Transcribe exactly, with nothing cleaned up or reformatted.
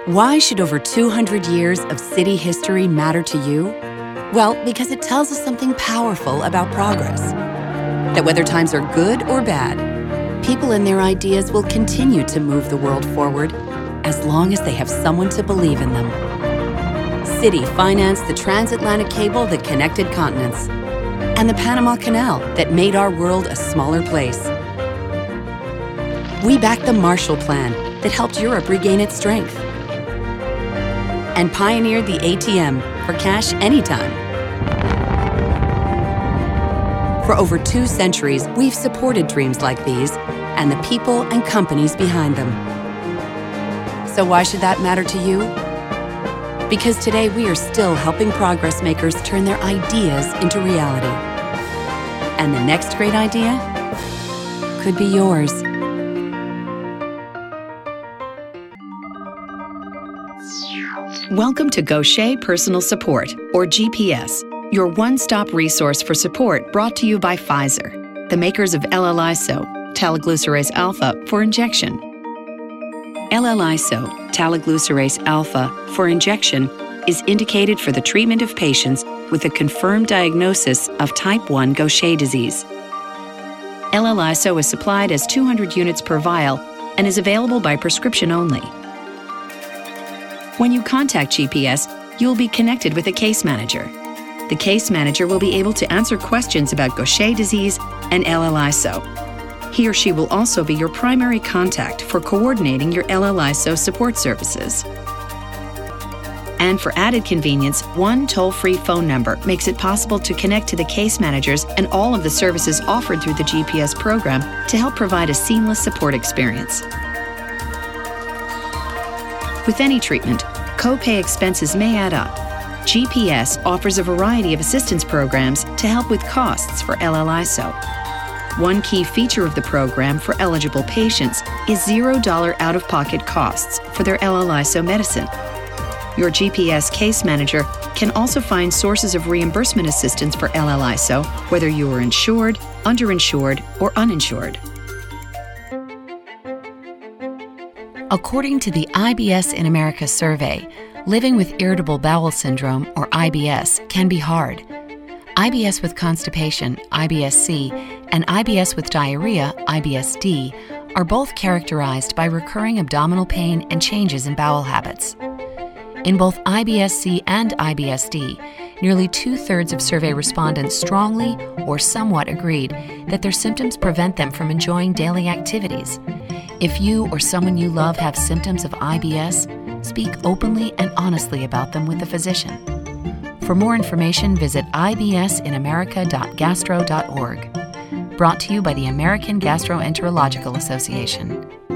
Why should over two hundred years of city history matter to you? Well, because it tells us something powerful about progress. That whether times are good or bad, people and their ideas will continue to move the world forward as long as they have someone to believe in them. Citi financed the transatlantic cable that connected continents and the Panama Canal that made our world a smaller place. We backed the Marshall Plan that helped Europe regain its strength and pioneered the A T M for cash anytime. For over two centuries, we've supported dreams like these and the people and companies behind them. So why should that matter to you? Because today we are still helping progress makers turn their ideas into reality. And the next great idea could be yours. Welcome to Gaucher Personal Support, or G P S, your one-stop resource for support brought to you by Pfizer, the makers of Elelyso, taloglucerase alfa for injection. Elelyso, taloglucerase alfa for injection is indicated for the treatment of patients with a confirmed diagnosis of type one Gaucher disease. Elelyso is supplied as two hundred units per vial and is available by prescription only. When you contact G P S, you'll be connected with a case manager. The case manager will be able to answer questions about Gaucher disease and Elelyso. He or she will also be your primary contact for coordinating your Elelyso support services. And for added convenience, one toll-free phone number makes it possible to connect to the case managers and all of the services offered through the G P S program to help provide a seamless support experience. With any treatment, co-pay expenses may add up. G P S offers a variety of assistance programs to help with costs for Elelyso. One key feature of the program for eligible patients is zero dollars out-of-pocket costs for their Elelyso medicine. Your G P S case manager can also find sources of reimbursement assistance for Elelyso, whether you are insured, underinsured, or uninsured. According to the I B S in America survey, living with irritable bowel syndrome, or I B S, can be hard. I B S with constipation, I B S C, and I B S with diarrhea, I B S D, are both characterized by recurring abdominal pain and changes in bowel habits. In both I B S C and I B S D, nearly two-thirds of survey respondents strongly or somewhat agreed that their symptoms prevent them from enjoying daily activities. If you or someone you love have symptoms of I B S, speak openly and honestly about them with a physician. For more information, visit I B S in America dot gastro dot org. Brought to you by the American Gastroenterological Association.